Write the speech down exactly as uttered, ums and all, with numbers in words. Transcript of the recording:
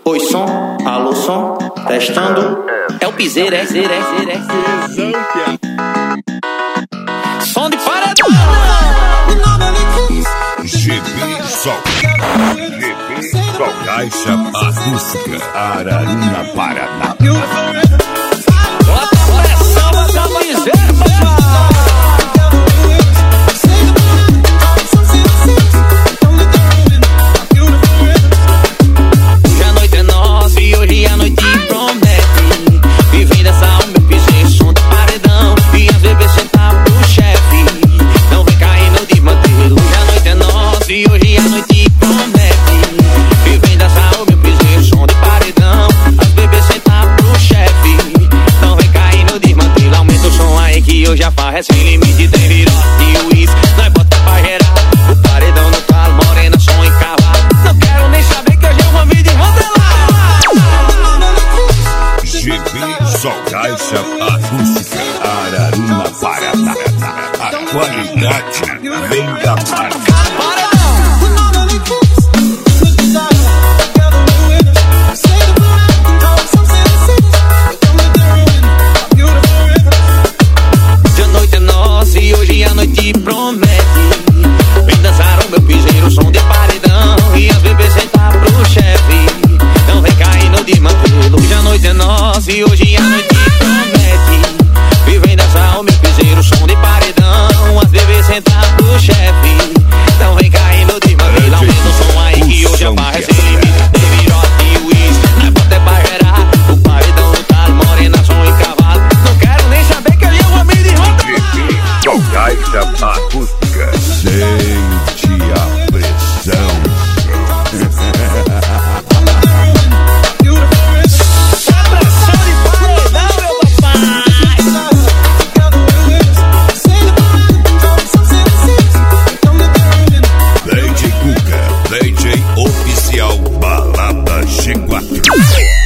Oi, som, alô, som, testando. É o piseiro, é, é, é, é. Som de paredão. G B Sol. G B Sol Caixa Acústica, Araruna, Paraná. Bota pressão, bota o piseiro, papai. Hoje a noite é nossa e hoje a noite promete. Vivendo essa alma, meu piseiro, som de paredão. E as bebês sentar pro chefe. Não vem caindo de mantelo. Hoje a noite é nossa e hoje a noite promete. Vivendo essa alma, meu piseiro, som de paredão. As bebês sentar pro chefe. Não vem caindo de mantelo. Aumenta o som aí que hoje a farra é sem limite. Tem virote e uísque, nós bota pra gerar. O paredão no calo, morena, som em cavalo. Não quero nem saber que hoje é uma vida enrotelar. G B Sol Caixa Acústica, Araruna, Paraná. A qualidade vem da marca. Hoje a noite é nossa e hoje a noite promete. Vem dançar o meu piseiro, som de paredão. E as bebês sentar pro chefe. Não vem caindo de mantelo. Hoje a noite é nossa e hoje a noite promete. Vem dançar o meu piseiro, som de paredão. As bebês sentar pro chefe. Não vem caindo de mantelo. Aumenta o som aí que hoje a barra é sem limite. Tem virote e uísque, nós bota é pra gerar. O paredão no talo, morena, som em cavalo. Não quero nem saber que ele é uma vida enrotelar. Sol Caixa Acústica, sente a pressão. Pressão de paredão, meu papai. D J Cuca, D J oficial Balada G quatro.